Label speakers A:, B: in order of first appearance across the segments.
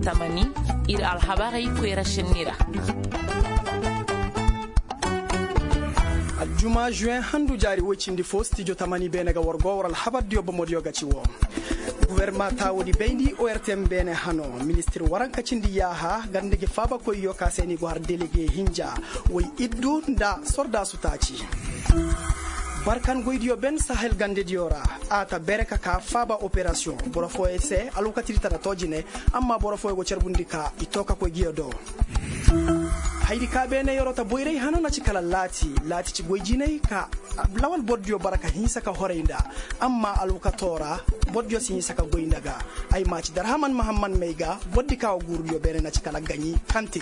A: tamani ir alhabari kwera shinira
B: aljuma juin handu jari wocindi fo studio tamani benega worgo waral habardio bomodio gaci wo gouvernement tawodi beyndi ORTM bene hano ministre waranka cindi yaha gandege faba koyyo ka seni go har délégué hinja woy iddu nda sorda sutaci barkan goydiyo ben sahel gande diora ata bereka ka faba opération borofo ese alukatiri tara tojine amma borofo go cerbundika itoka ko giyodo haydi ka bene yorota boyrey hanona ci kala lati ci goyjinay ka lawal boddio baraka hinsa ka horeyda amma alukatora boddio si hinsa ka goyndaga ay maci darhaman mahamman meyga boddi ka gurdio bene na ci kala gagni kante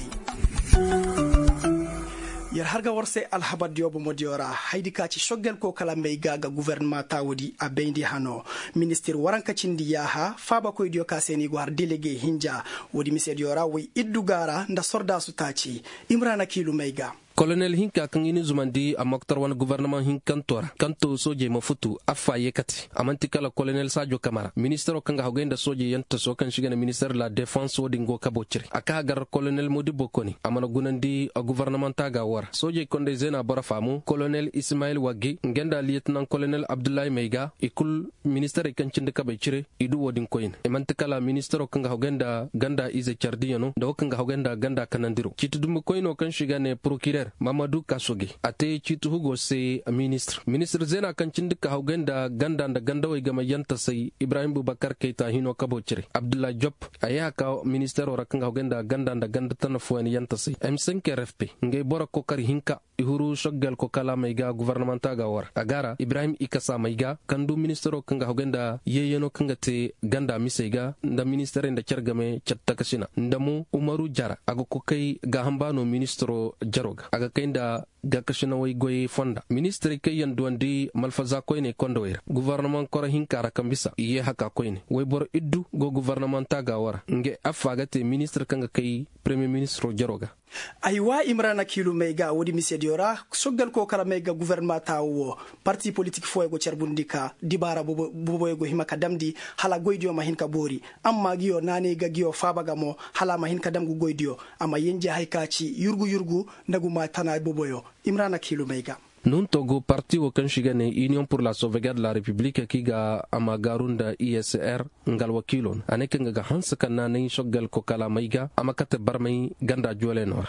B: yar harga warse alhabaddio bo modiora haydi ka ci shoggel ko kala meyga ga gouvernement tawodi a beyndi hano ministre waranka cindi yaha faba koy dio ka seni go har délégué hinja wodi monsieur diora way iddugara nda sorda sutaci imrana kilu meyga
C: colonel hinka kan ini zumandi a maktar wan gouvernement hinkantora kanto soje mafutu afa yekati amanti kala colonel Sadio Kamara ministero kanga hogenda soje yanta so kan shigana ministère la défense wodi ngo kabocire aka gar colonel Modibo Koni amana gunandi a gouvernement taga war soje konde zena bara famu colonel Ismail Wagi ngenda lieutenant colonel Abdoulaye Meiga ikul ministère kan cinde kabocire idu wodin koyin amanti kala ministero kanga hogenda ganda ize chardiyano do kanga hogenda ganda kanandiro kitudum koyino kan shigane procureur Mamadou Kassogi ate citu hugo se ministre zena kan cindika haugenda ganda da gandawai gama yanta sai Ibrahim Boubacar Keita hino kabocire Abdullah Diop aya ka minister ora kan haugenda ganda da ganda tan fuani yanta sai M5 RFP ngai bora kokari hinka ihuru shoggal ko kala maiga gouvernementa ga war agara Ibrahim Ikasa maiga kandu ministero kan haugenda yeyeno kan te ganda misaiga nda ministere nda cergame chattakashina ndamu Umaru Jara ago kokai ga hambano ministro Jaroga aga kainda ga kashina way goy fonda ministre kayan duandi malfaza koyne kondower gouvernement kora hinkara kambisa iye haka koyne way bor iddu go gouvernement taga wara nge afagate ministre kanga kay premier ministre Jaroga
B: aywa imrana kilu meyga wodi monsieur diora soggal ko kala meyga gouvernement tawo parti politique fo go cerbundika dibara bobo go himaka damdi hala goydio ma hinka bori amma giyo nane ga giyo fabaga mo hala ma hinka damgu goydio amma yenje haykaci yurgu ndaguma tana boboyo imrana kilu meyga
C: nun togo parti wo kan shigane union pour la sauvegarde de la république kiga ama garunda ISR ngal wakilon aneke nga hansa kana nay shoggal ko kala maiga ama kata barmay ganda jole nor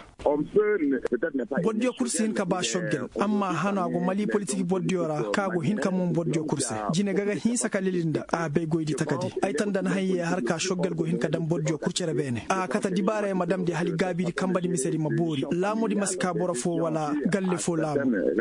B: boddio kursi hin ka ba shoggal amma hana go mali politique boddiora kago hin ka mum boddio kursi jine gaga hinsa ka lilinda a be goydi takadi ay tan dan hayye har ka shoggal go hin ka dam boddio kurcere bene a kata dibare madam di hali gabi di kambadi miseri mabori la modi maska bora fo wala galle fo la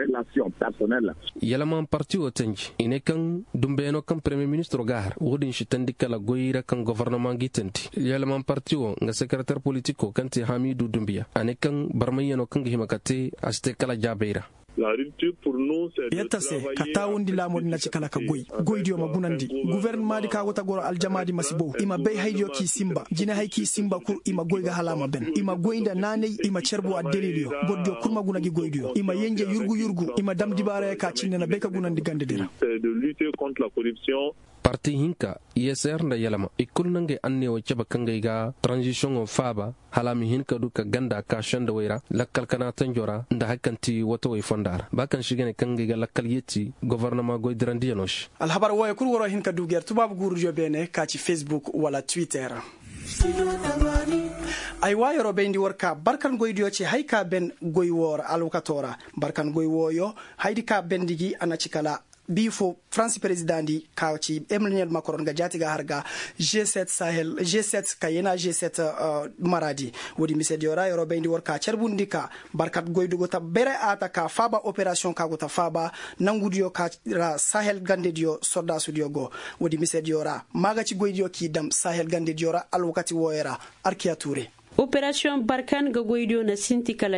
C: yalaman parti o tanji ine kan dumbeno kan premier ministre gahar wodin shi tandikala goyira kan gouvernement gitanti yalaman parti o nga secrétaire politique kanti Hamidou Doumbia ane kan barmayeno kan himakate aste kala jabeira
D: la rupture pour nous c'est
B: yattase katawundi lamodi na cikala ka goydiyo magunandi gouvernement di kago tagoro aljamadi masibo ima bay haydiyo ki simba jina hay ki simba kur ima goyga halama ben ima goynda nane ima cerbo a deliliyo boddio kurma gunagi goydiyo ima yenje yurgu ima damdi bare ka cinna be ka gunandi gande dira
D: de lutter contre la corruption
C: parti hinka ISR nda yalama ikul nange anne o ceba kangay ga transition o faba halami hinka duka ganda ka shanda wayra lakkal kana tanjora nda hakanti woto way fondara bakan shigene kangay ga lakkal yetti gouvernement goy dirandi yanosh
B: al habar way kur woro hinka duger tubab gurjo bene ka ci Facebook wala Twitter ay wayoro bendi worka barkan goydiyo ci hayka ben goy wor alukatora barkan goy woyo haydi ka bendigi anacikala bifo France président di kawci Emmanuel Macron ga jatiga harga G7 Sahel G7 kayena G7 maradi wodi mise diora yoro bendi worka cerbundika barkat goydugo ta bere ata ka faba opération ka gota faba nangudio ka Sahel gande dio soda studio go wodi mise diora maga ci goydio ki dam Sahel gande diora alwakati woyera Arkia Touré
E: Operation Barkan ga goido na sinti kala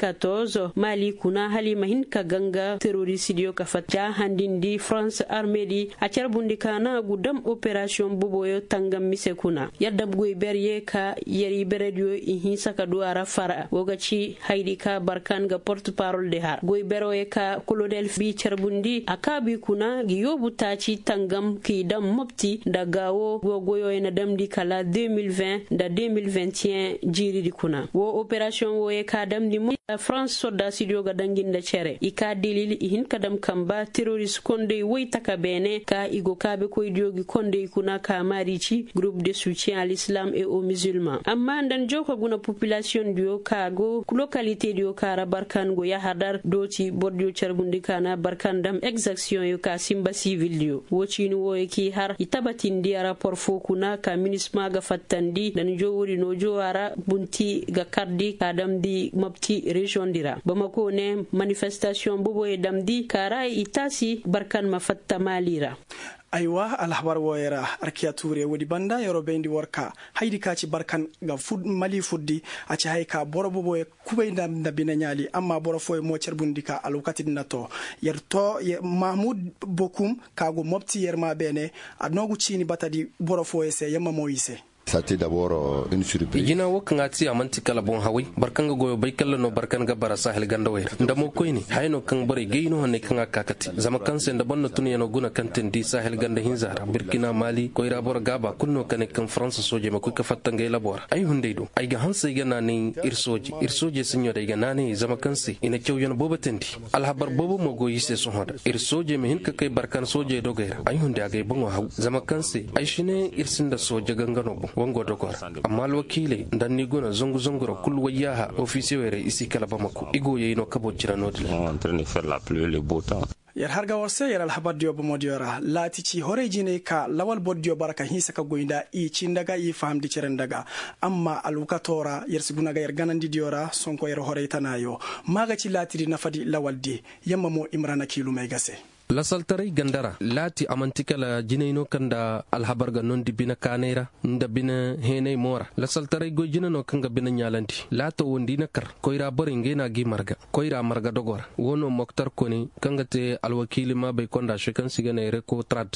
E: 2014 Mali kuna hali mahin ka ganga terrorisidio ka fatja handindi France armée di a cerbundi kana gudam operation boboyo tangam mise kuna yadda goy berye ka yeri beredio ihi saka duara fara wogaci haidi ka Barkan ga porte parole de har goy beroye ka colonel bi cerbundi akabi kuna giyobu taci tangam ki dam mopti dagawo goyo ena damdi kala 2020 da 2021 jiri di kuna wo operation wo e kadam di France soda sidio ga danginda cere ika dilili ihin kadam kamba terrorist konde woy taka bene ka igo kabe ko idiogi konde kuna ka marici groupe de soutien à l'islam et aux musulmans amma ndan joko guna population dio kago localité dio kara Barkan go ya hadar doti bordio cerbundi kana Barkan dam exaction yo ka simba civil dio woci ni wo ki har itabatin dia rapport fo kuna ka ministre ga fattandi dan jowori no jowara bunti ga kardi kadam di mapti region dira Bamako ne manifestation bobo e damdi kara itasi Barkan mafatta malira
B: aywa alhabar woyera arkiya ture wodi banda yoro bendi worka haydi kaci Barkan ga Mali fuddi aci hayka borobo boye kubayda nabina nyali amma boro foy mo cerbundika alukati nato yerto Mahmoud Bokum kago mopti yerma bene adnogu chini batadi boro foy se yamma moyise.
F: C'était d'abord une surprise.
C: Jina wakan ati amanti kala bon hawi barkan ga goyo bai kala no barkan ga bara sahel ganda wayra ndamo koyni hayno kan bare geino hanne kan akakati zama kan sen da bonno tun yano guna kanten di sahel ganda hinzara Burkina Mali koyra bor gaba kunno kan kan France soje ma ka fatta ngay labor ay hunde do ay ga hanse ga nani irsoje sinyo da ga nani zama kan se ina cew yon boba tendi alhabar bobo mo goyi se so hoda irsoje me hin ka kai barkan soje do gaira ay hunde aga bongo haw zama kan se ay shine irsinda soje gangano bo wango dogor amma wakile dan ni gona zongu zongoro kul wayaha officier were isi kala Bamako igo yeyno kabo jirano de
F: en train de faire la pluie le beau temps
B: yar harga warse yar alhabadio bomodiora latici horejine ka lawal boddio baraka hisa ka goinda i cindaga i famdi cirendaga amma alukatora yar siguna ga yar ganandi diora sonko yar horeitanayo magaci latiri nafadi lawaldi yamma mo Imrana Kilu mai gase
C: la saltarai gandara lati amantika la jineino kanda alhabarga non di bina kanera nda bina henei mora la saltarai go jineno kanga bina nyalanti lato wondina kar koira boringe na gi marga koira marga dogora wono moktar koni kanga te alwakili ma be konda shekan sigane reko trad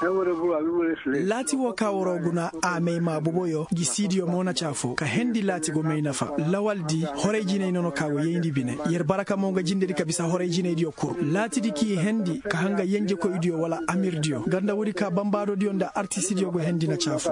B: lati wo kawro guna ame ma boboyo gi sidio mona chafo ka hendi lati go mai nafa lawaldi horejine nono kawo yendi bine yer baraka mo ga jinde di kabisa horejine dio kur lati di ki hendi ka hanga yenje ko idio wala amir dio ganda wodi ka bambado dio nda artiste dio go hendi na chafo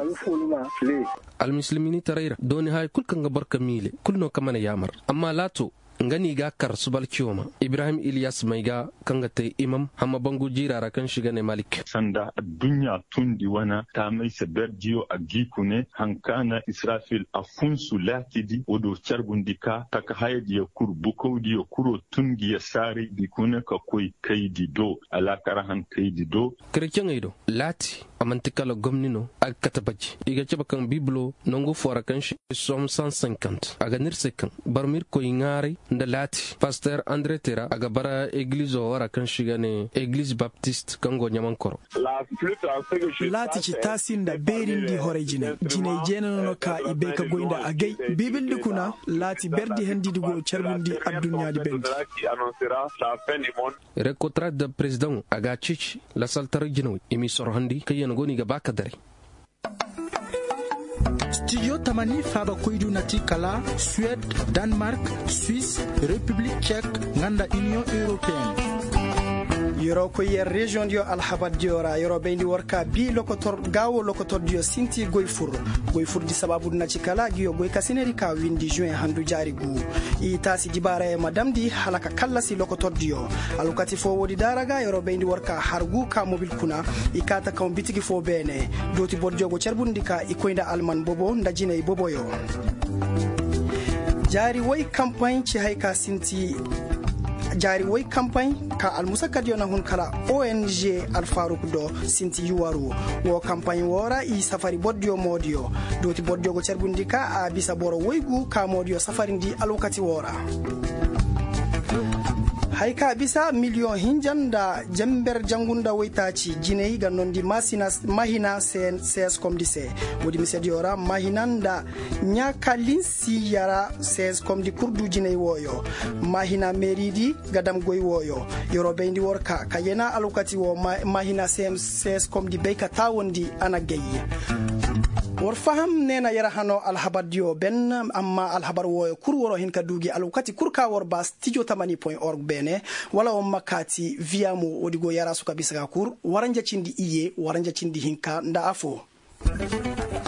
C: al muslimini tarayra doni hay kul kanga barka mile kulno kamana yamar amma lato ngani ga kar subal kioma Ibrahim Ilyas maiga kangate imam hamma bangu jirara kan shiga ne Malik
G: sanda dunya tundi wana ta mai sabar jiyo a gikune hankana Israfil afunsu lakidi odo charbundika taka haydi ya kurbu kodi ya kuro tungi ya sari dikune ka koi kaidi do alakara han kaidi do
C: kirkin aido lati amantikala gomnino ak katabaji iga ceba kan biblo nongo fora kan shi som 150 aga nirse kan barmir ko ingari nda lati pasteur André Terra aga bara église wara kan shiga ne église baptiste kango nyamankoro
B: lati ci tasinda berindi horejine jine jenano ka ibe ka goinda agay bibil dukuna lati berdi hendi dugo cerbundi addunya di bendi
C: recontrat de président aga cici la saltar jinoy imi sorhandi kayen goni ga baka dare
H: studio tamani faba koydu nati kala Suède, Danemark, Suisse, République tchèque, nganda Union européenne
B: yoro ko yer région dio alhabad diora yoro bendi worka bi lokotor gawo lokotor dio sinti goyfur di sababu na cikala giyo goy kasineri ka windi juin handu jari gu i tasi dibare madam di halaka kallasi lokotor dio alukati fo wodi daraga yoro bendi worka hargu ka mobil kuna ikata kam bitigi fo bene doti bodjo go cerbundi ka ikoinda alman bobo ndajine boboyo jari way campagne ci hayka sinti jari way campagne ka almusakad yona hun kala ONG Alfaruk do sinti yuwaru wo campagne wora i safari boddio modio doti boddio go cerbundika a bisa boro woygu ka modio safari ndi alokati wora hayka bisa million hinjanda jamber jangunda waytaci jiney gannondi mahina ses comme dise wodi misediora mahinanda nyaka linsi yara ses comme di kurdu jiney woyo mahina meridi gadam goy woyo yoro bendi worka kayena alukati wo mahina ses comme di beyka tawondi ana gayyi wor faham nena yara hano alhabadio ben amma alhabar woyo kur woro hin ka dugi alukati kur ka wor bas studio tamani.org bene wala o makati via mo odigo yara suka bisaga kur waranja cindi iye waranja cindi hinka nda afo